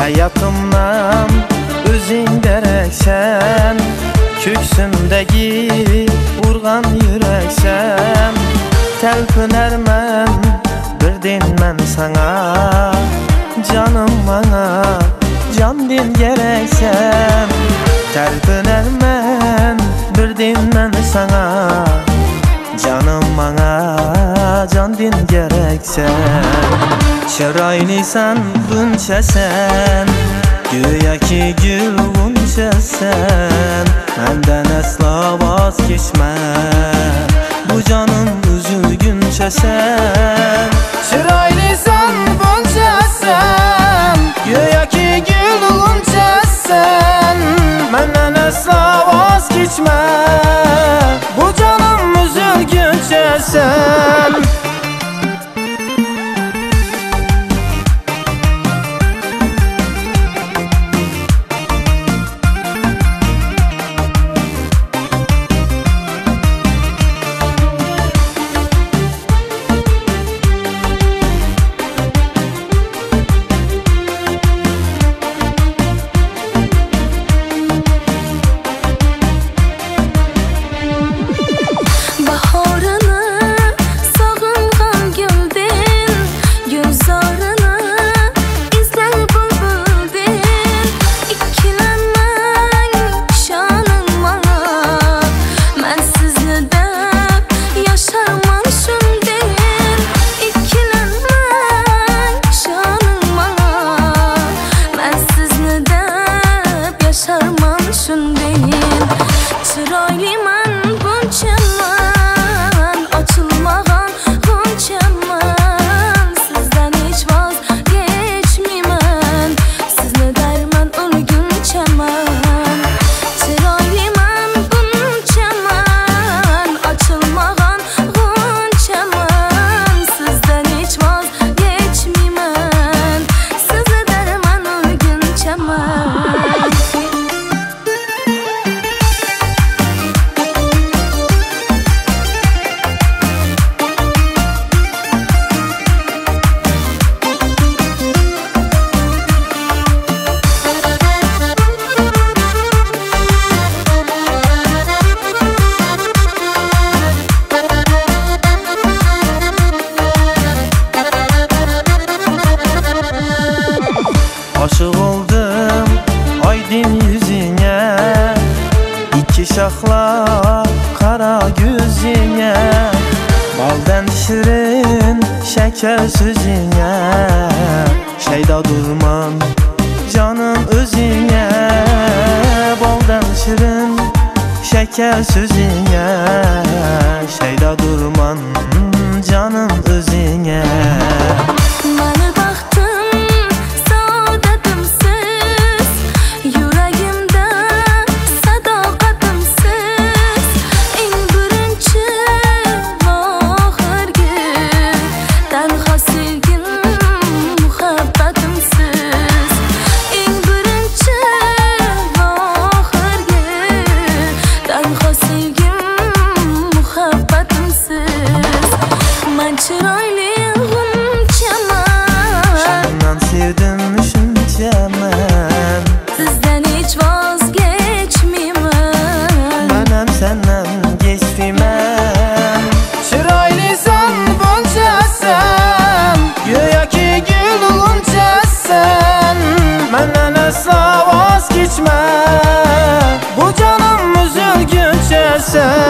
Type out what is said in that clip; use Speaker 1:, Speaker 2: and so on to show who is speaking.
Speaker 1: Hayatımdan özün dereksen, köksümdeki urgan yüreksen, telpinermen birden men sana, canım bana can din gereksen. Telpinermen birden men sana, canım bana can din gereksen. Çıraylısan bunca sen, güya ki gül bunca sen. Menden asla vazgeçme, bu canım üzülgünce sen. Çıraylısan bunca sen, güya ki gül bunca sen. Menden asla vazgeçme, bu canım üzülgünce sen. Aşık oldum aydın yüzüne, iki şahla kara gözüne. Baldan şirin şeker sözüne, şeyda durman canım özüne. Baldan şirin şeker sözüne, şeyda durman canım özüne. Şundan sevdim şuncaman,
Speaker 2: sizden hiç vazgeçmeyemem.
Speaker 1: Benim senden geçmeyemem.
Speaker 2: Çıraylısan bunca sen,
Speaker 1: Güya ki gül bunca sen. Benden asla vazgeçme, bu canım üzülgünce sen.